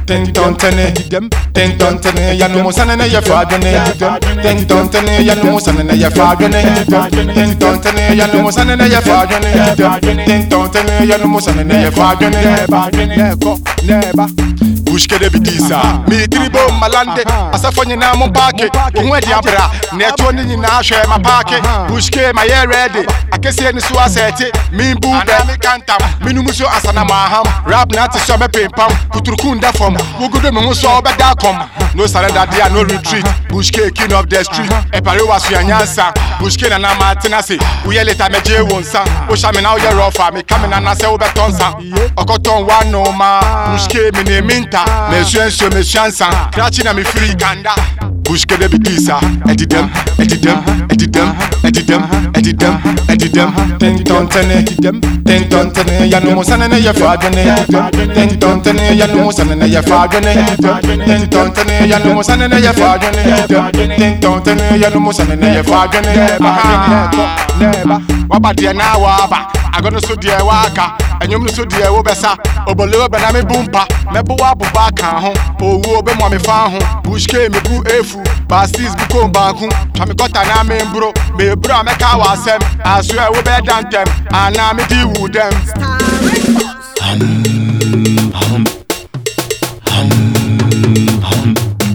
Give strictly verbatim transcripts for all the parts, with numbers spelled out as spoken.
Ting ton tene, ting ton tene, ya no musane na ya fagane. Ting ton tene, ya no musane na ya fagane. Ting ton tene, ya no musane na ya fagane. Ting ton tene, ya no musane na ya fagane. Never, never. Bushke de bidisa, mi tribo malande, asafonye na mo pake, unwe di abra, neto ni na hwe ma pake. Bushke ma ye ready, akese ni so asete, mi bu be mi kantam, minumuso asana maham, rap na te so me pempam, kuturukunda fom, wogudo me ho so obeda kom. No surrender there, no retreat. Bushke king of the street, e pare wasu anyansa. Bushke na na matina se, uye leta meje wonsa. O sha me na uye rofa, me kame na na se wo betonsa. Okoton wa no ma, bushke me ne minta. Me swenso me shansa, krachi na me free kanda. Bushke de bidisa, edidem, edidem, edidem, edidem, edidem, edidem. Ting ton tene, ting ton tene, ya no musane na ya fagane. Ting ton tene, ya no musane na ya fagane. Ting ton tene, ya no musane na ya fagane. Ting ton tene, ya no musane na ya fagane. Never, never. Waba dia na waba, agono so dia waka. Enyom no so dia wo besa, obolo be na me bumpa, me bo wa buba kan ho. Owu obe mo me fa ho. Bushke me bu efu, bastis bu ko banku. Twa me kota na me mbro, me bro me ka wasem. Aso e wo be dantem, ana me di wu dem. Hum hum hum hum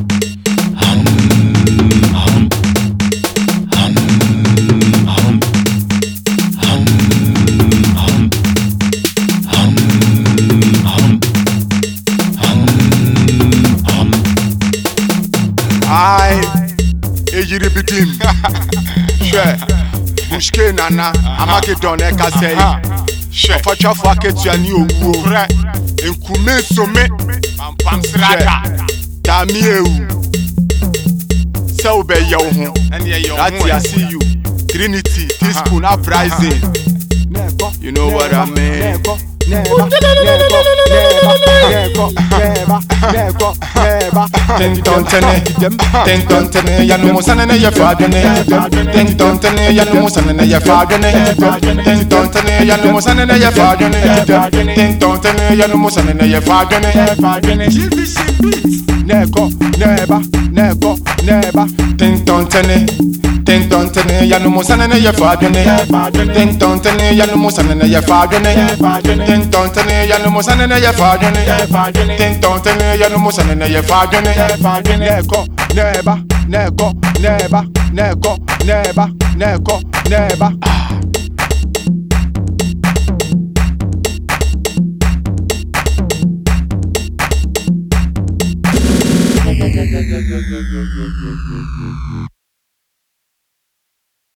Aye, ejiri bidim. Shwe, Bushke nana, amake don e ka say. Shwe, facha fa ketua ni owu. Re, enkume some, pampam srada. Dami ewu. Se obe ye wo ho. That I see you. Trinity, teaspoon uprising. You know what I mean? Never, never, never, never, never, never, never. Ting ton tene, ting ton tene, ya no musane na ya fagane. Ting ton tene, ya no musane na ya fagane. Ting ton tene, ya no musane na ya fagane. Ting ton tene, ya no musane na ya fagane. Never, never, never, never. Ting ton tene. Ting ton tene, ya no musane na ya fagane. Ting ton tene, ya no musane na ya fagane. Ting ton tene, ya no musane na ya fagane. Ting ton tene, ya no musane na ya fagane. Never, never, never, never, never, never, never, never.